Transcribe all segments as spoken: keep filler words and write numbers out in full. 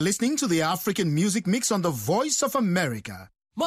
Listening to the African Music Mix on the Voice of America.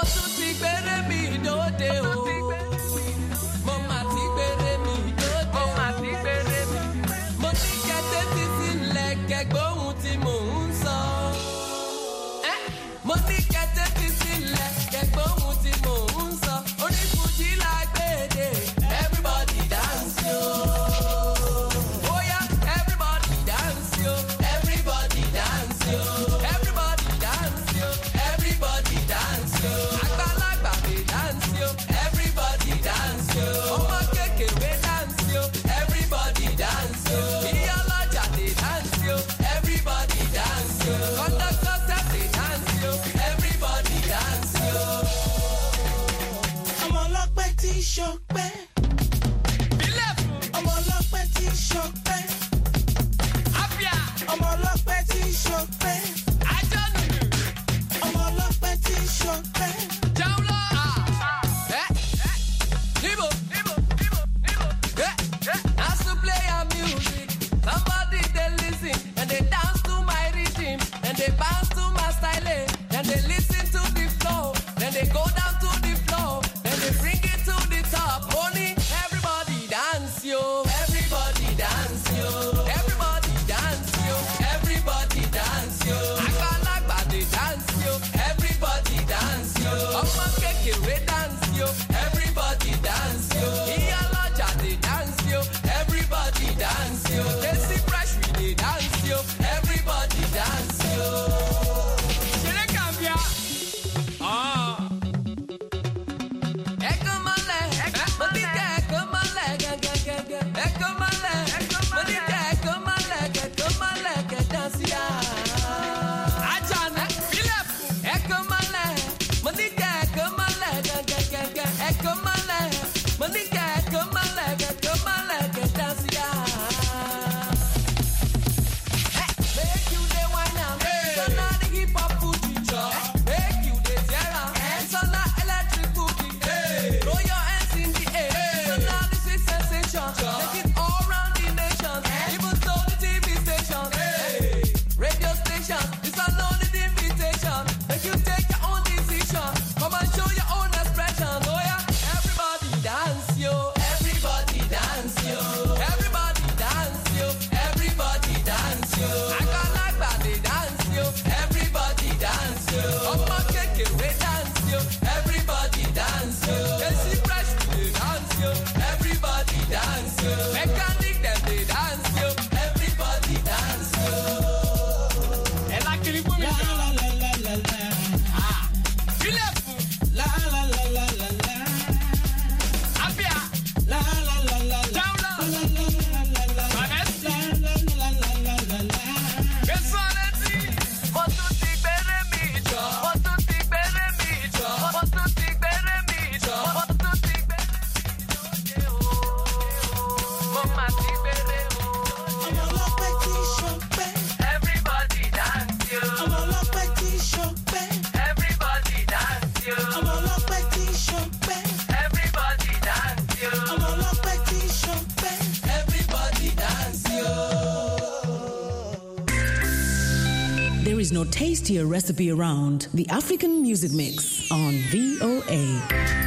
There is no tastier recipe around. The African Music Mix on V O A.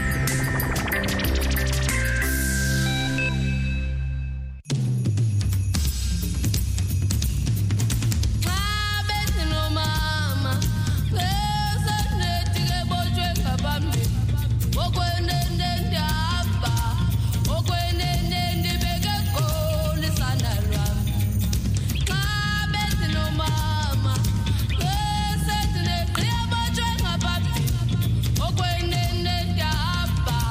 Bye.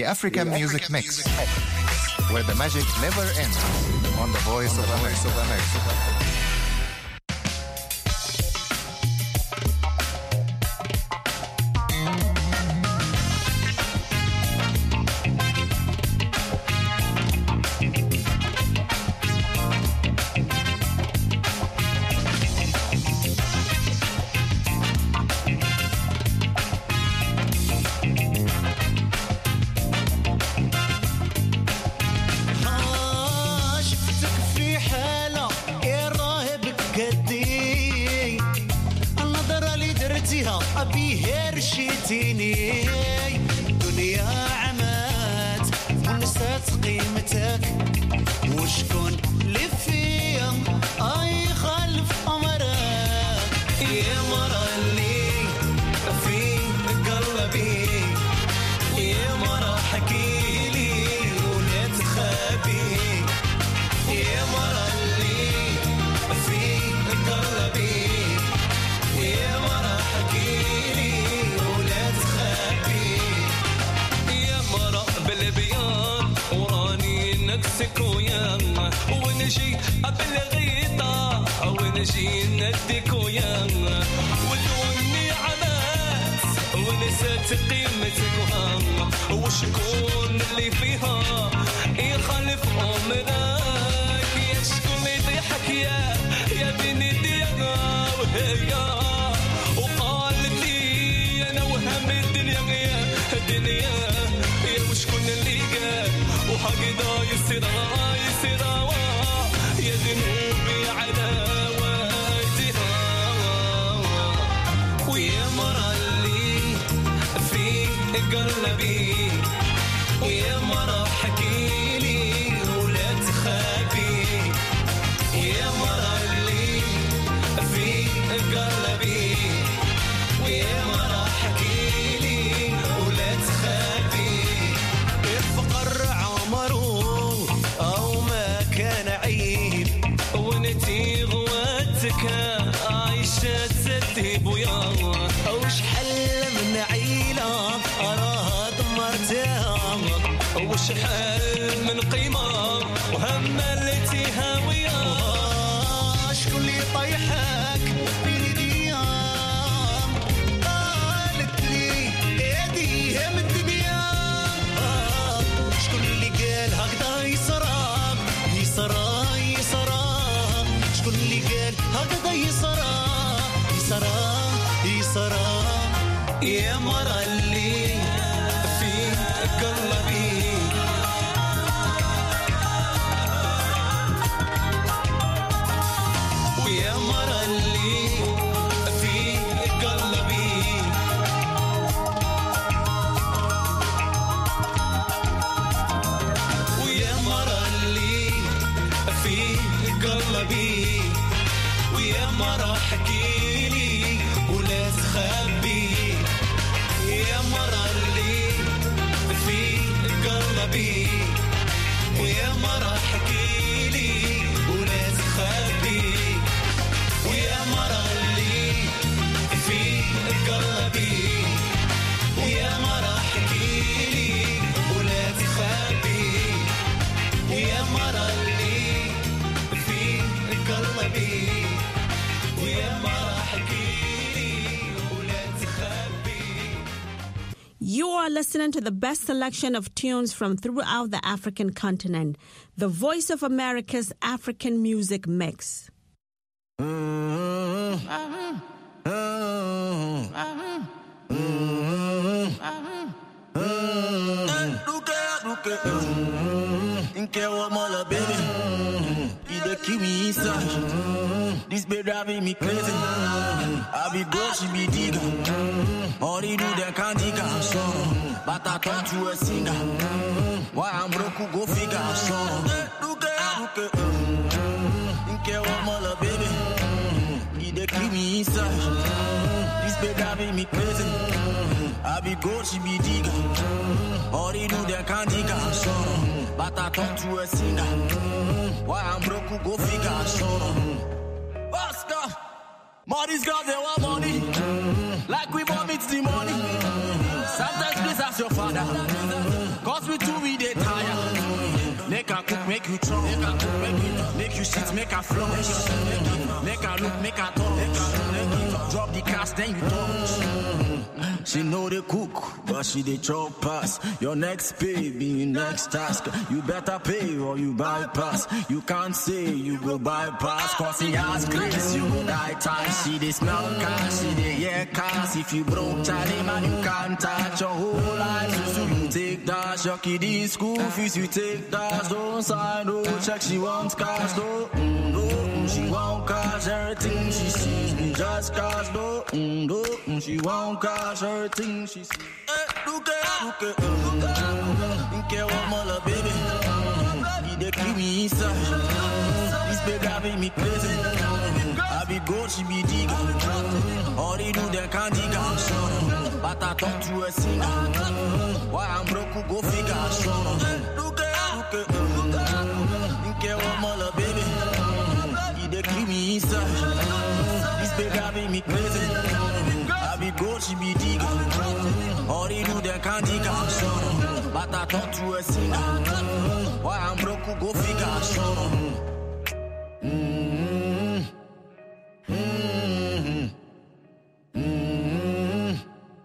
The African the Music, African Mix, Music Mix, where the magic never ends, on the Voice of America. You are listening to the best selection of tunes from throughout the African continent. The Voice of America's African Music Mix. This be driving me crazy. I be broke, she be digger. All they do, they can't dig out song. But I turn to a singer. Why I'm broke, go figure out song. Look at, look at, think I want my love, baby. They keep me inside. This be driving me crazy. I be broke, she be digger. All they do, they can't dig out song. But I turn to a singer. Why I'm broke, go figure out song. Oscar, more these girls, they want money. Like we vomit the money. Sometimes please ask your father. Cause you chop. Make her cook, make it, make you shit, make her flush. Make her look, make her talk. Drop the cash, then you touch. She know the cook, but she the chop pass. Your next pay be your next task. You better pay or you bypass. You can't say you go bypass. Cause he has grace, you go die time. She they smell cash, she they hear cash. If you broke Charlie man, you can't touch your whole life. So you take that, your kiddy school fees, you take that. Don't sign, no check, she wants cash, no, mm, no, mm, she won't cash. Everything she sees me just cash, no, mm, no, mm, she won't cash. Everything she sees. Hey, look at, look at, look at, you care what mother, baby. He dey kill me inside. This baby driving me crazy. I be gold, she be digger. All they do, they can't dig her. But I talk to a singer. Why I'm broke, go figure. Look at, look at, look at. You care what mother, baby. He dey kill me inside. This baby driving me crazy. I be gold, she be digger. All they do, they can't dig her. But I talk to a singer. Why I'm broke, go figure. Mm-hmm. Mm-hmm. Mm-hmm.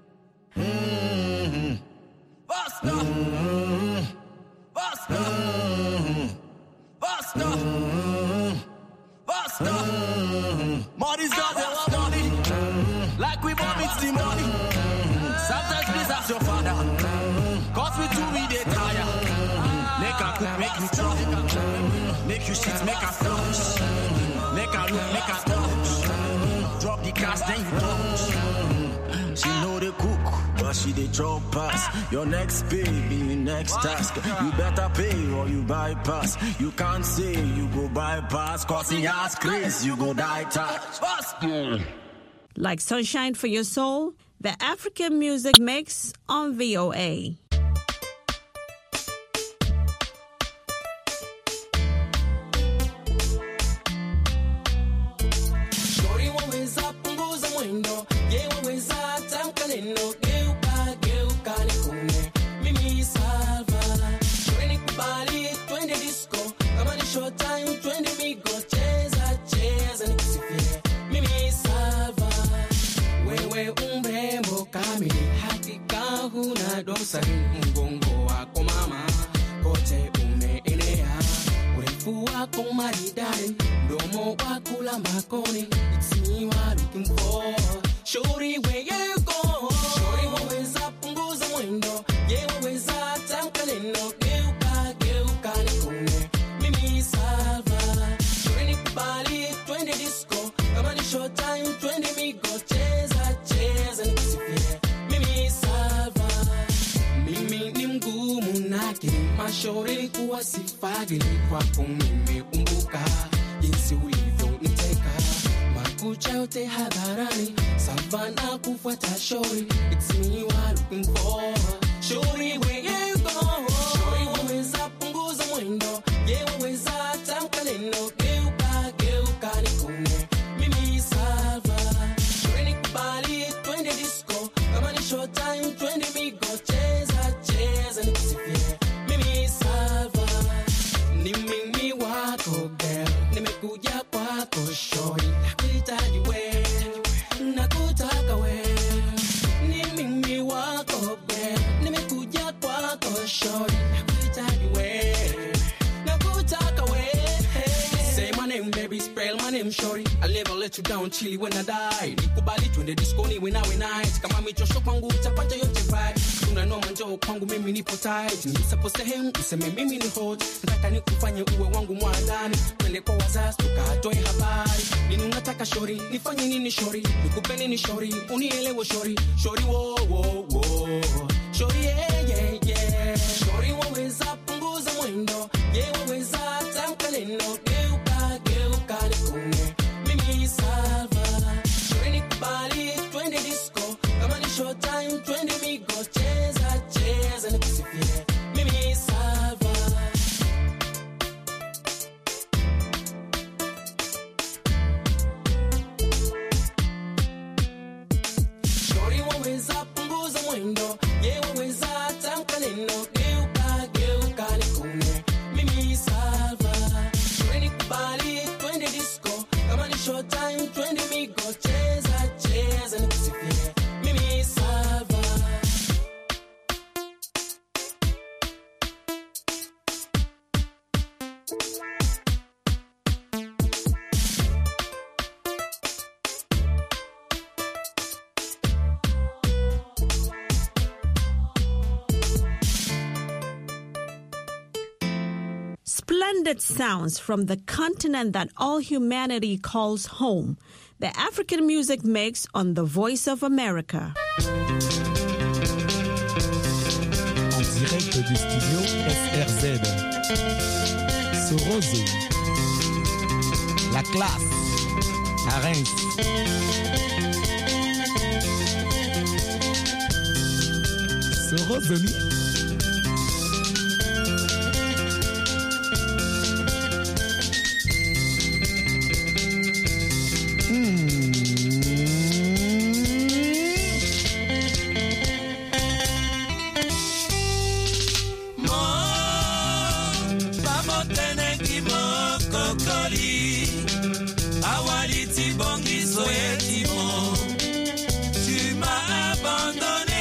Mm-hmm. Basta! Mm-hmm. Basta! Mm-hmm. Basta! Mm-hmm. Basta! Mm-hmm. Money's got they want money. Mm-hmm. Like we want it's the money. Mm-hmm. Sometimes please ask your father. Mm-hmm. Cause we too we they tired. Mm-hmm. Make her cook, make you chop. Mm-hmm. Make you shit, make her flush. Mm-hmm. Make her look, make her touch. Mm-hmm. Drop the cash, then you touch. Mm-hmm. She know the cook, but she the drop pass. Your next pay be your next task. You better pay or you bypass. You can't say you go bypass. Cause he has grace, you go die touch. Like Sunshine for Your Soul, the African Music Mix on V O A. Mgongo wako mama kote umeenea, urefu wako maridadi, mdomo wako la makoni. It's me you are looking for. Shorty, where you go? Shorty, waweza punguza mwendo, ye waweza tamka neno, geuka geuka nikune mimi salva. Shorty nikubali twende disco, kama ni short time twende migo, cheza cheza nikusifie mimi salva. Mimi ni mgumu nake, mashauri kuwa sifadhili kwako nimekumbuka jinsi ulivyoniteka, makucha yote hadharani, savana kufuata shauri. It's me you are looking for. Shauri, where you go? Shauri, waweza punguza mwendo, ye waweza tamka neno, geuka geuka nikune mimi salva. Shauri nikubali twende disco, kama ni short time twende migo, cheza cheza nikusifie mimi salva. Ni mimi wako girl, nimekuja kwako shorty, nakuhitaji we, nakutaka we. Ni mimi wako girl, nimekuja kwako shorty, nakuhitaji we, nakutaka we. Say my name baby, spell my name shorty. I'll never let you down, chilly when I die. Nikubali twende disco ni wina wina night, kama michosho kwangu utapata yote right. Tunanoma njoo kwangu mimi nipo tight, nisapo sehemu useme mimi ni hot. Nataka nikufanye uwe wangu mwadani, twende kwa wazazi tukatoe habari. Nini unataka shorty, nifanye nini shorty, nikupe nini shorty, unielewe shorty. Shorty wo wo wo, shorty yeah yeah yeah. Shorty waweza punguza mwendo, ye waweza tamka neno, geuka geuka nikune mimi salva. Shorty nikubali twende disco, kama ni short time twende migo, cheza cheza nikusifie mimi salva. Shorty waweza punguza mwendo, ye waweza splendid sounds from the continent that all humanity calls home. The African Music Mix on The Voice of America. En direct du studio S R Z. Sorozo. La classe. À Reims. Sorozoni. Tu m'as abandonné.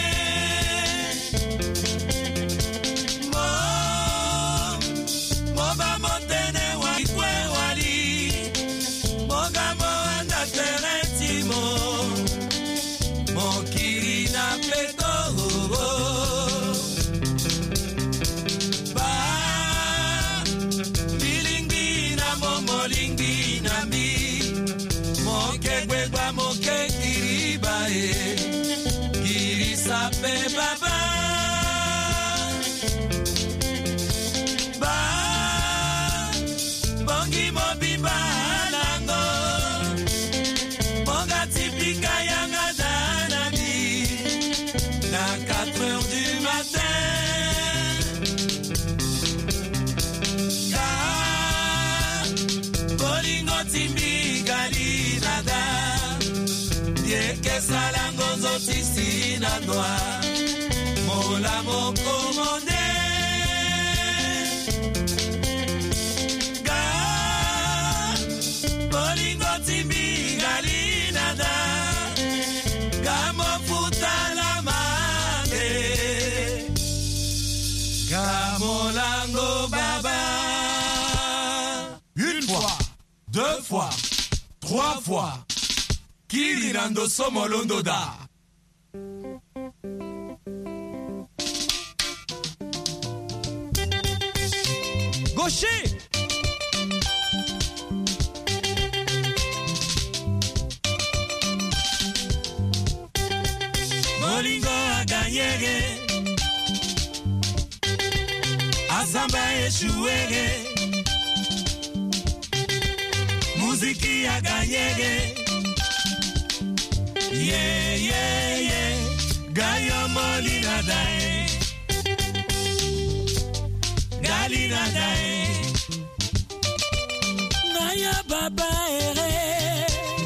Tina noir, mon amour commandé. Ga, bolingo timbi galinada, gamo puta la mande, gamo lango baba. Une fois, deux fois, trois fois. Kirinando somolondo da. Gaucher. Molingo a gagné. Azamba échoué. Musique a gagné. Yeah, yeah, yeah. Gayo molina dae. Galina dae. Naya baba ere.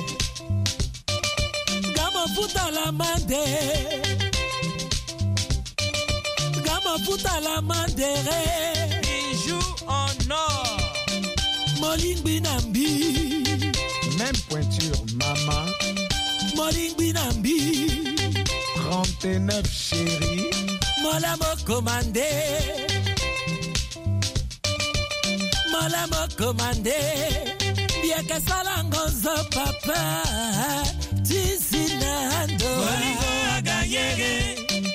Gamo puta la mande. Gamo puta la mandere. Bijou en or. Molingbi nambi. Même pointure, maman. Molingbi nambi. trente-neuf chérie. Mola mo commandé. Mola mo commandé. Bien que salangozo papa. Tisinando. Molingo a gagné.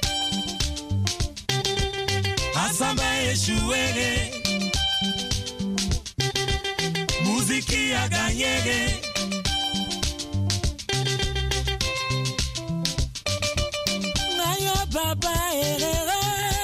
Azamba échoué. Musique a gagné. Baba erere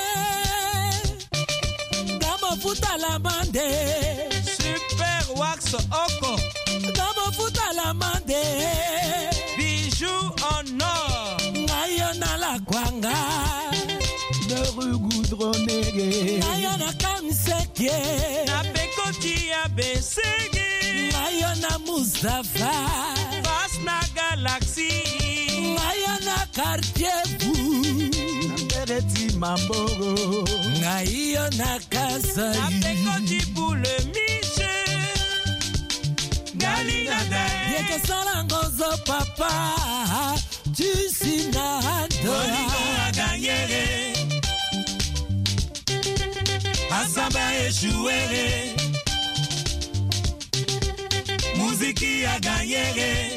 Gamo futa la mande Super wax oko Gamo futa la mande Bijou en or Ngayo na la kwanga De rue goudronnée Ngayo na kamseke Na pekoti ya besege Ngayo na Mustafa Face na galaxie Ngayo na quartier bou Reti Mambogo Ngayo na Kasai Apekoti pour le Michel Galina dae. Yeke salangozo papa Tu sinando Molingo a gagné. Azamba échoué. Musique a gagné.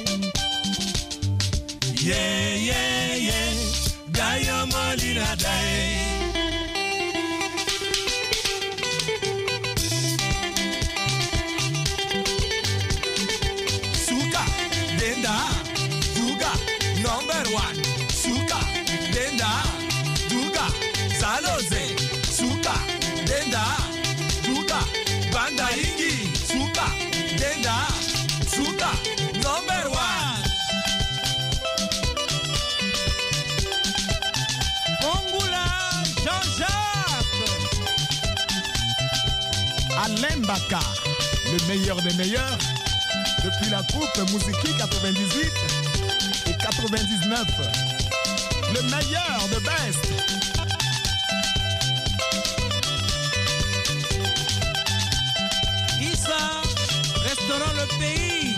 Yeah, yeah, yeah. Gayo molina dae. Alain Baka, le meilleur des meilleurs, depuis la coupe Mousiki quatre-vingt-dix-huit et quatre-vingt-dix-neuf. Le meilleur de best. Issa, restaurant le pays.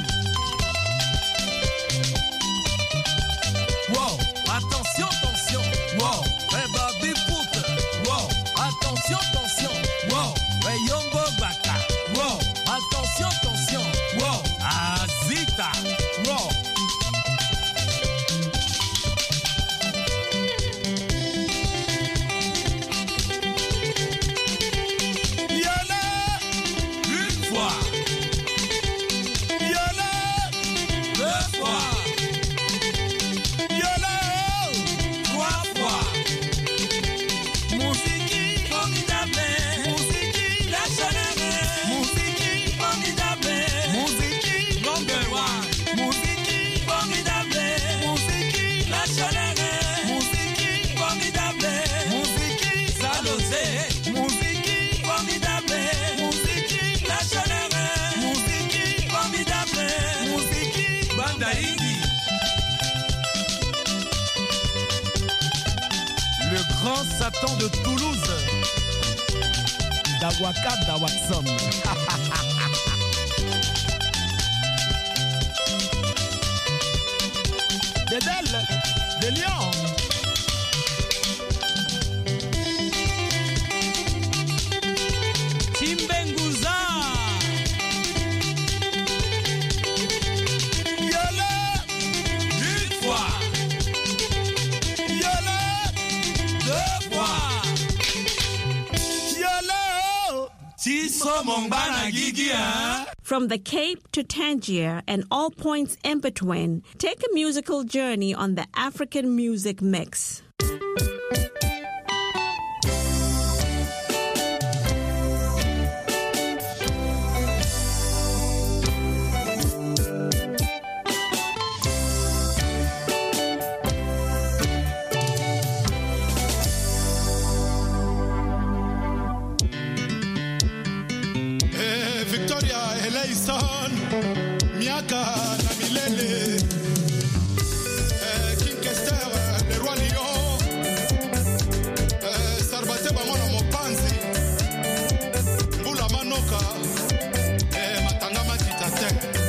Wow, attention, attention. Wow, hey baby foot. Wow, attention, attention. Wow, hey Yombo Baka. Wow, attention, attention. Wow, Azita. Wow. Le grand Satan de Toulouse, Dawaka Dawaksom. Des Belles, des Lions. Timbenguza. From the Cape to Tangier and all points in between, take a musical journey on the African Music Mix. Miaka na milele eh, King Kester, le roi lion eh, Sarbate bango na mopanzi Mbula manoka eh, matanga matita te.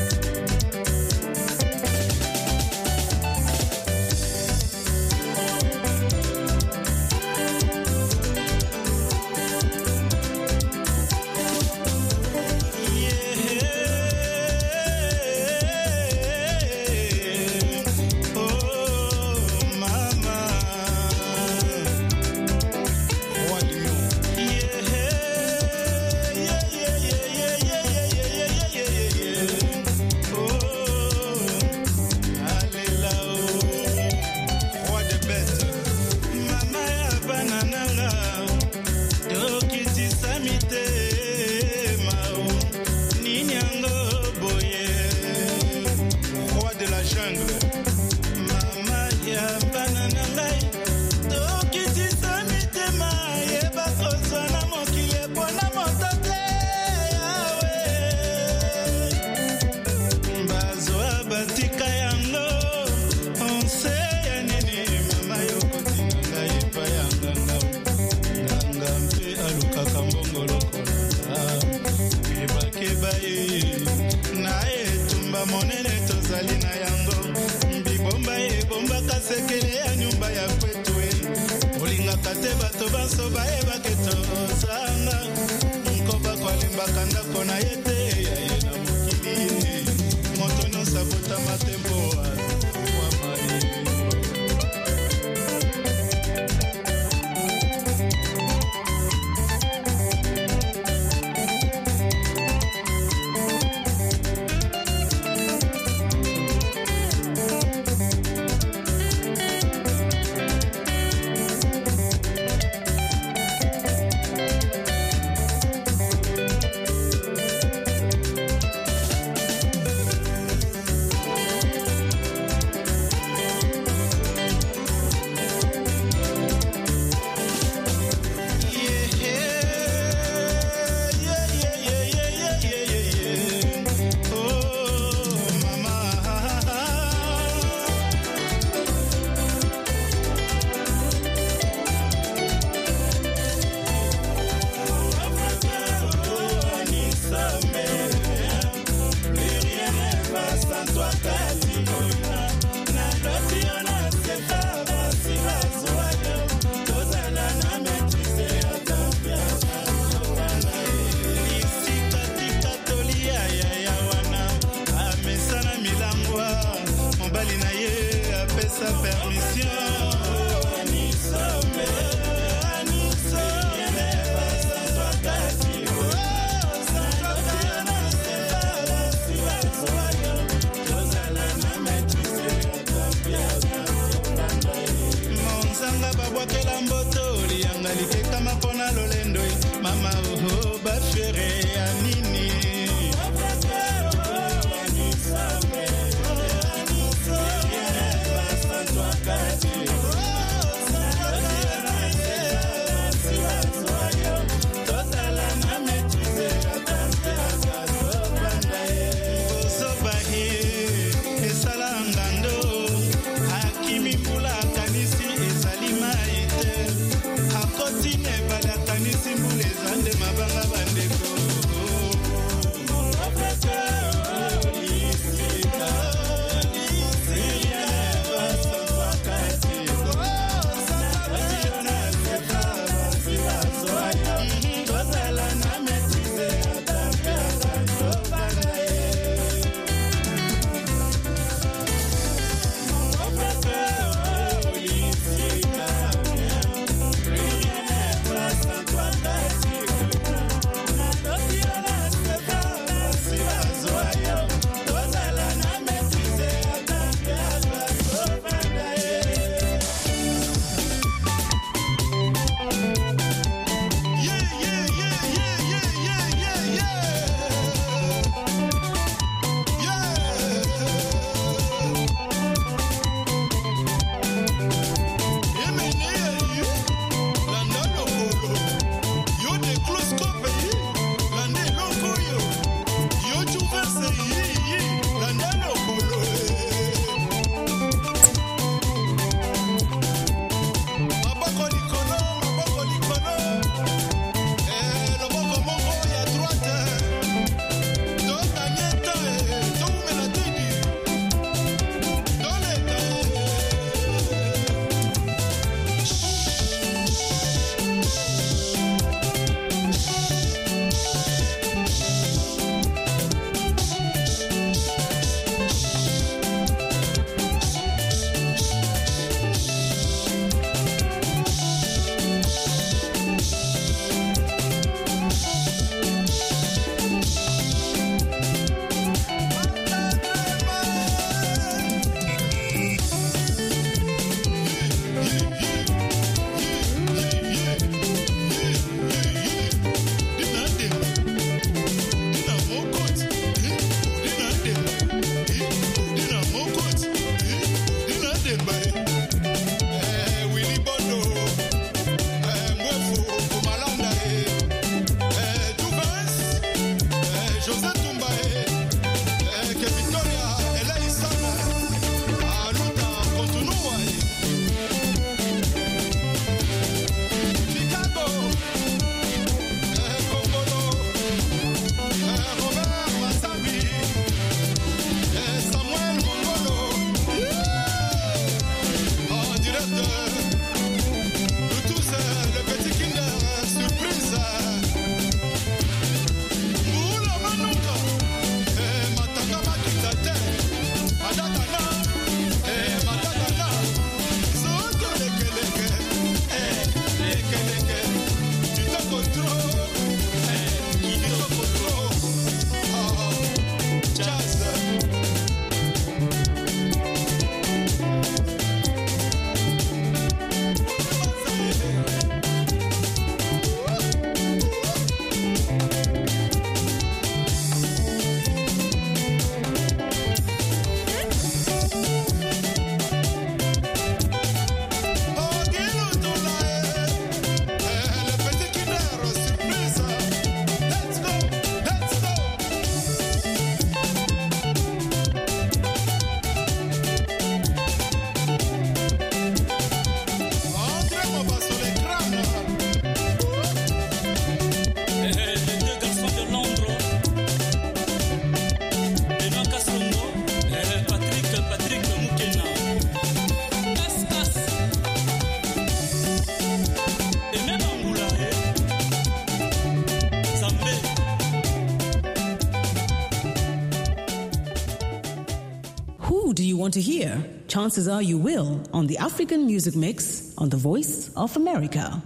Who do you want to hear? Chances are you will on the African Music Mix on The Voice of America.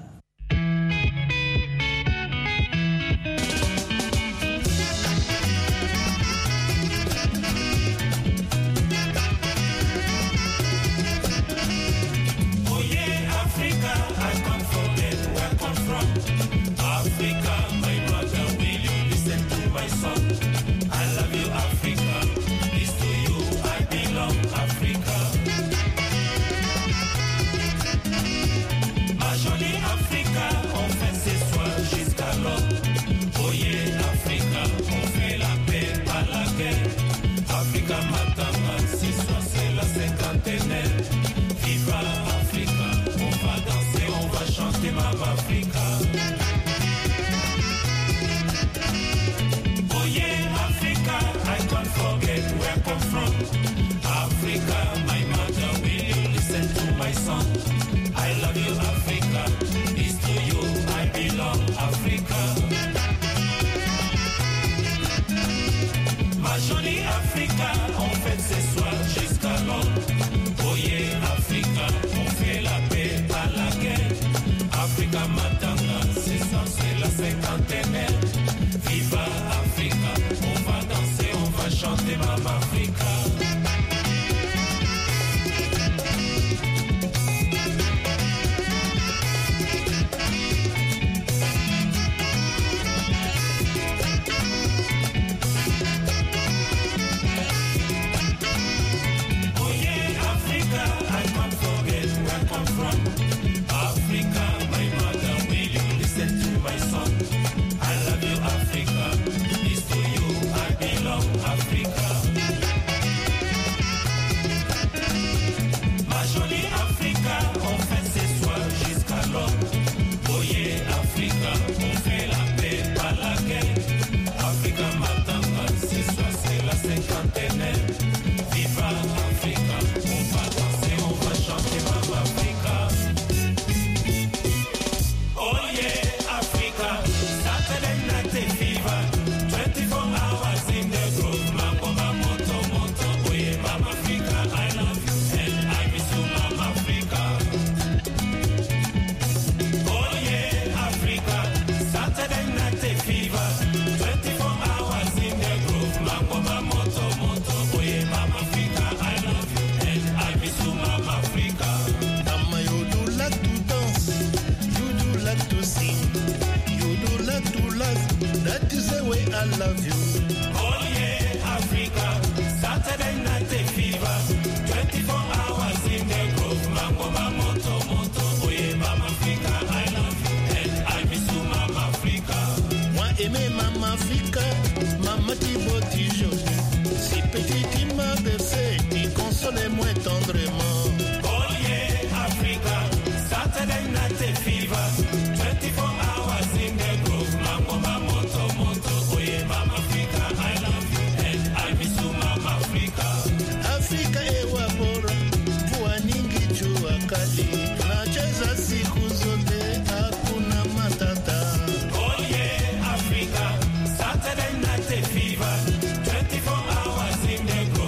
Saturday night fever, twenty-four hours in the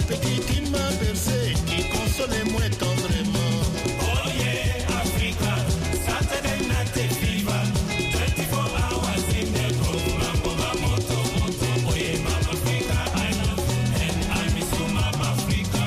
petite il m'a bercé, il consolait moi tendrement. Oh yeah, Africa, Saturday night fever, twenty-four hours in the club, Mama moto moto, oh yeah, Mama Africa, I love you and I miss you, Mama Africa.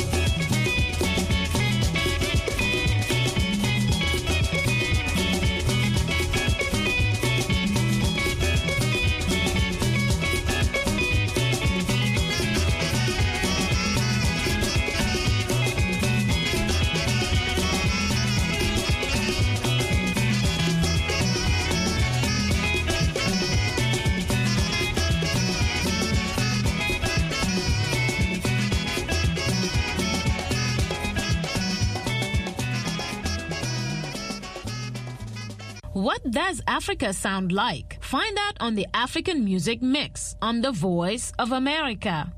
What does Africa sound like? Find out on the African Music Mix on The Voice of America.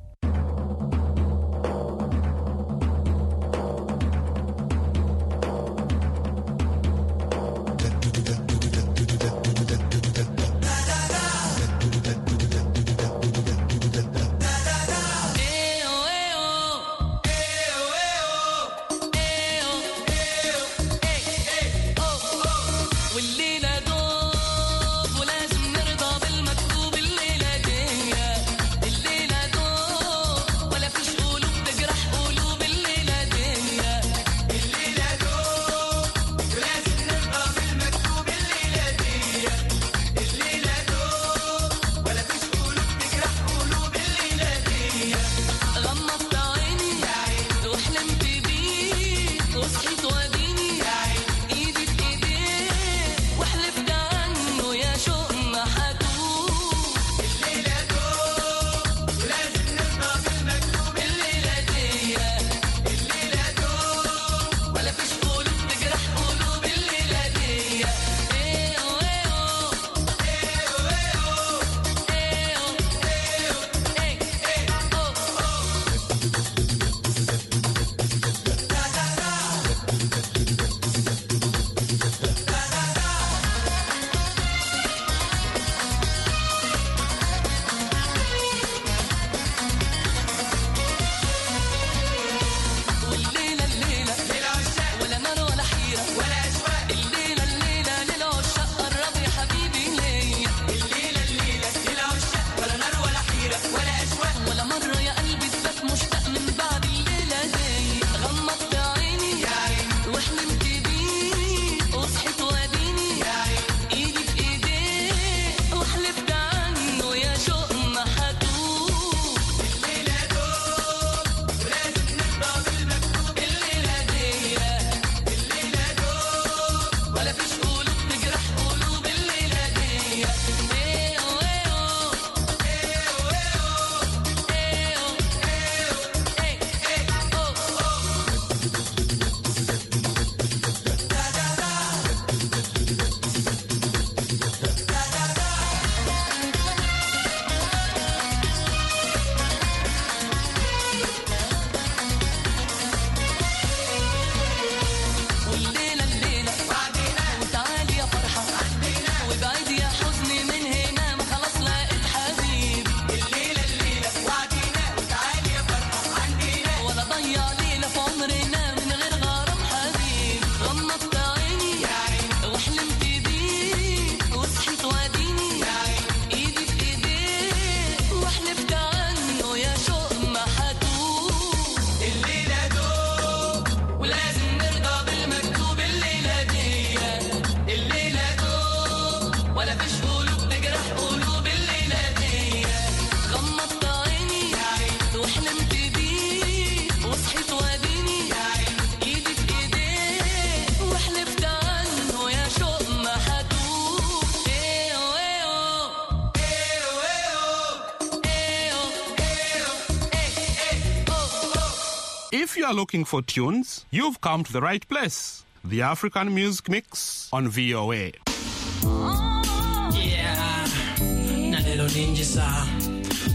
If you are looking for tunes, you've come to the right place. The African Music Mix on V O A. Yeah, na lelo ninja sa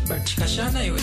Batikashana iwe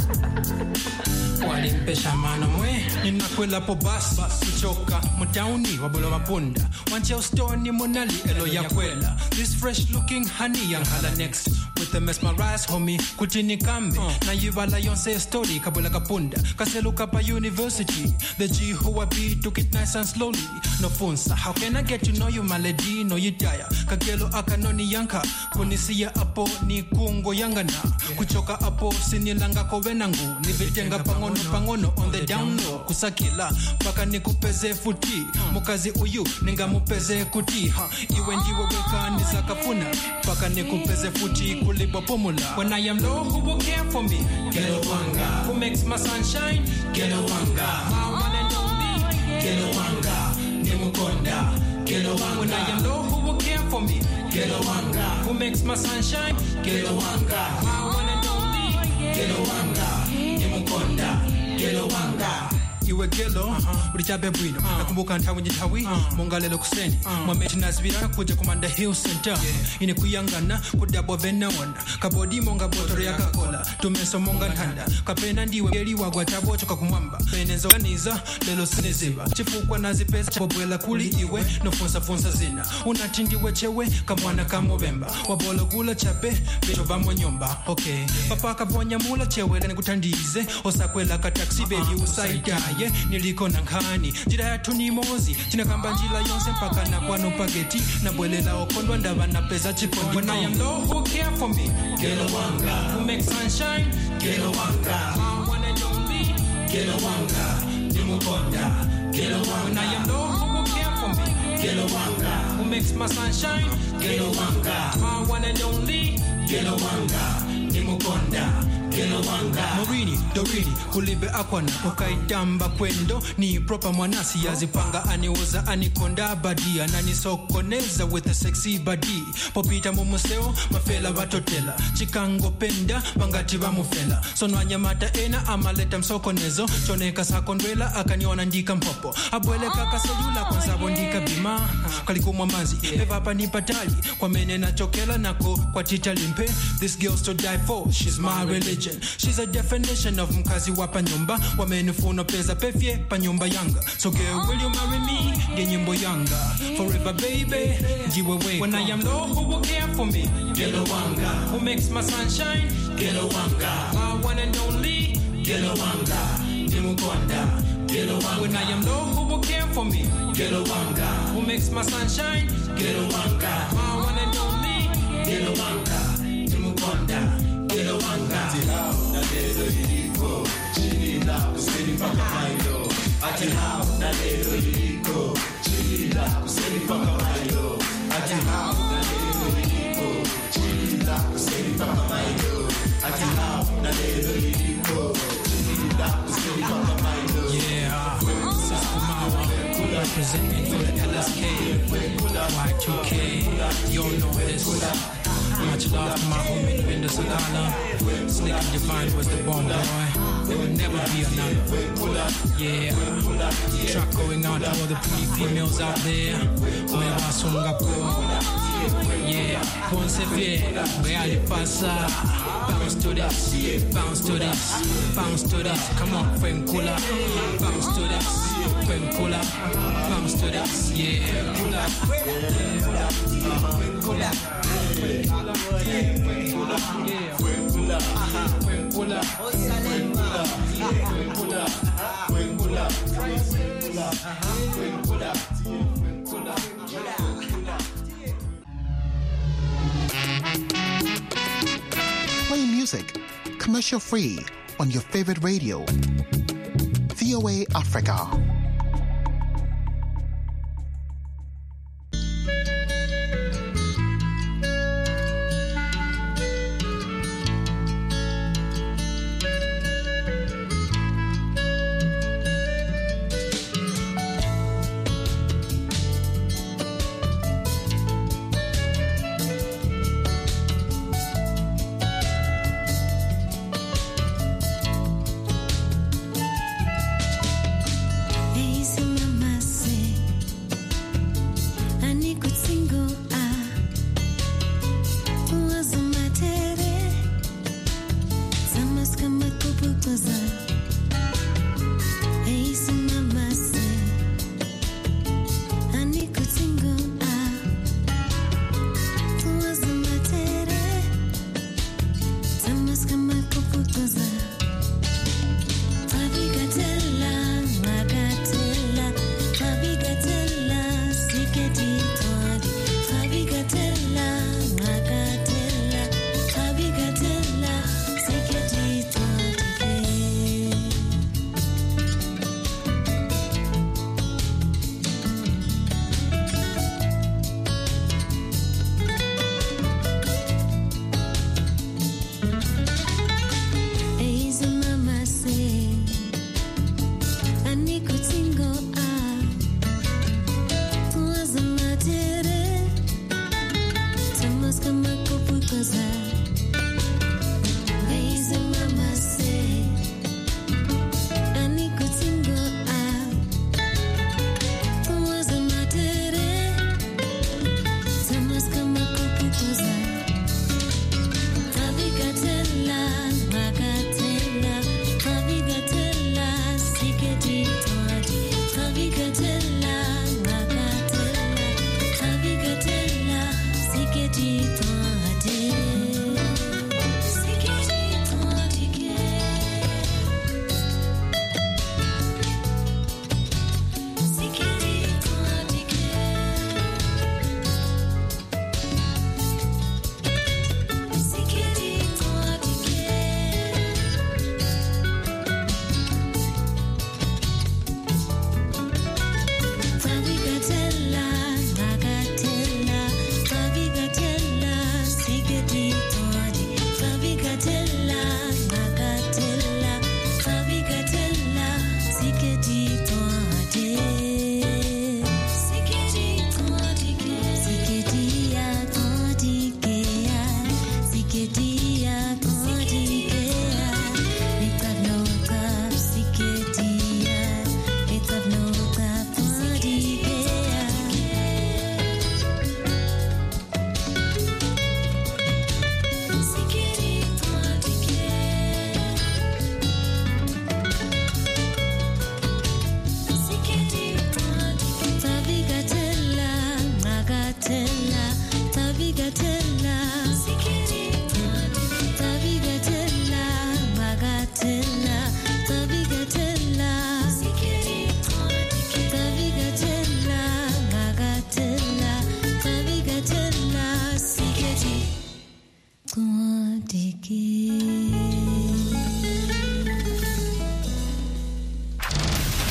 walimpesha mano mwe ninakwela po basi kuchoka mutauni wabolo mapunda wancha ustoni monali elo ya kwela this fresh looking honey yankala next with the mesmerized homie kutini kambe uh. na yibala yonse story kabula kapunda kaseluka pa university the G who I be took it nice and slowly no funsa how can I get to know you my lady no you tire kagelo akanoni yanka kunisia apo ni kungo yangana kuchoka apo sinilanga ko wenangu nivitenga pangono pangono on the down low kusakila paka nikupeze futi mukazi uyu ninga mupeze kuti ha iwe ndiwe wekani zakafuna paka nikupeze futi kulibo pomula when I am low who will care for me Gelo Wanga who makes my sunshine Gelo Wanga my one and only Gelo Wanga Nimukonda Gelo Wanga when I am low who will care for me Gelo Wanga who makes my sunshine Gelo Wanga my one and only Gelo Wanga Nimukonda Gelo Wanga iwe gelo ulichabe bwino nakumbuka ntawe njitawi mongalelo kuseni mwameti nazibira kuja kumanda hill center ine kuyangana kudabo venaona kabodi monga botoro ya kakola tumeso monga ntanda kapena ndiwe geli wagwa tabo choka kumwamba penezo ganiza lelo sineziba chifukwa nazipesa chapobwela kuli iwe nofonsa fonsa zina unatindiwe chewe kamwana kamobemba wabolo gula chape becho vamo nyomba okay papa kaponya mula chewe lene kutandize osakwela ka taxi baby usaida ye niliko nankani jira ya tunimozi tina kamba njila yonse mpaka na kwano pageti na bwelela okondwa ndaba na pesa chipondi when I am low who care for me Gelo Wanga who makes sunshine Gelo Wanga my one and only Gelo Wanga Nimukonda Gelo Wanga when I am low who care for me Gelo Wanga who makes my sunshine Gelo Wanga my one and only Gelo Wanga Nimukonda Gelo Wanga Morini, Dorini, kulibe akwana ukaitamba kwendo ni proper mwanasi yazipanga aniuza anikonda badia nani sokoneza with a sexy body popita mumuseo mafela batotela chikango penda bangati bamufela sonwanya mata ena amaleta msokonezo choneka sakondwela akaniona ndika mpopo abwele kaka seyula konsabo ndika bima kalikumwa manzi eva pani patali kwa mene na chokela nako kwa tita limpe this girl's to die for she's my religion she's a definition of mkazi wa panyumba wamenifuna pesa pefye panyumba yanga so girl will you marry me genyimbo yanga forever baby jiwe we when I am low who will care for me Gelo Wanga who makes my sunshine Gelo Wanga my one and only Gelo Wanga Nimukonda Gelo Wanga when I am low who will care for me Gelo Wanga who makes my sunshine Gelo Wanga my one and only Gelo Wanga Nimukonda Gelo Wanga Atihao na lero iliko Chilila kuseni paka mailo Atihao na lero iliko Chilila kuseni paka mailo Atihao na lero iliko Chilila kuseni paka mailo Atihao na lero iliko Chilila kuseni paka mailo Yeah, Sister Mawa representing for the L S K Y two K, you all know this much love to my homie Window Sagala. Slick and Divine was the bomb boy. There will never be another. Yeah. Track going out to all the pretty females out there. Whoever Sungapore. Yeah. Ponce Vie. Reali Pasa. Bounce to this. Bounce to this. Bounce to this. Come on, friend Kula. Bounce to this. Friend Kula. Bounce to this. Yeah. Kula. Kula. Kula. Play music, commercial free, on your favorite radio. V O A Africa.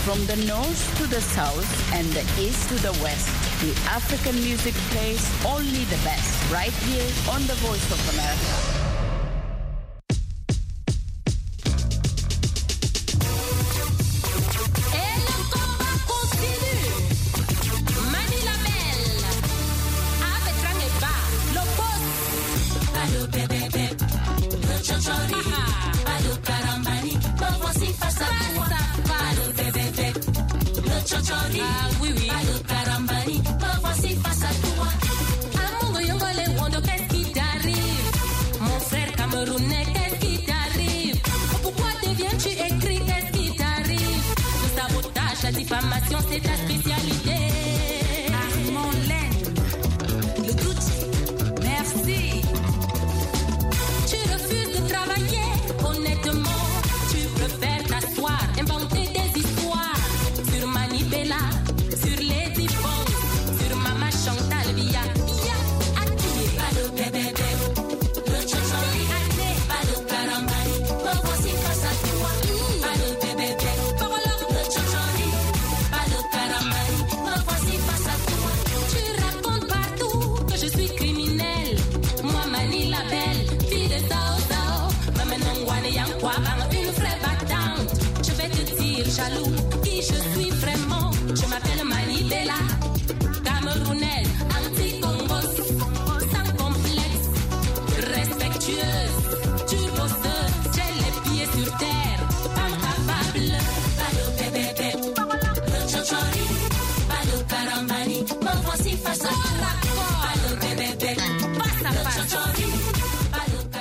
From the north to the south and the east to the west, the African music plays only the best right here on the Voice of America. Ah oui oui, Carambani, me voici face à toi. Amongo Yongole Wondo, qu'est-ce qui t'arrive? Mon frère camerounais, qu'est-ce qui t'arrive? Pourquoi deviens-tu écrit, qu'est-ce qui t'arrive? Le sabotage, la diffamation, c'est ta spécialité. Armand Laine, le doute, merci. Tu refuses de travailler, honnêtement. Tu préfères t'asseoir, inventer des histoires sur Manibela, sur les iPhones, sur Mama Chantal Via. Ya, Akiye, Balo bébé, le chochori, Ane, Balo Karambani, me voici face à toi. Balo bébé, le chochori, Balo Karambani, me voici face à toi. Tu racontes partout que je suis criminelle. Moi, Mani la belle, fille de Sao Sao, Maman Nangwane Yankwa, une vraie battante. Je vais te dire, jaloux, qui je suis vraiment. Je m'appelle Manibela.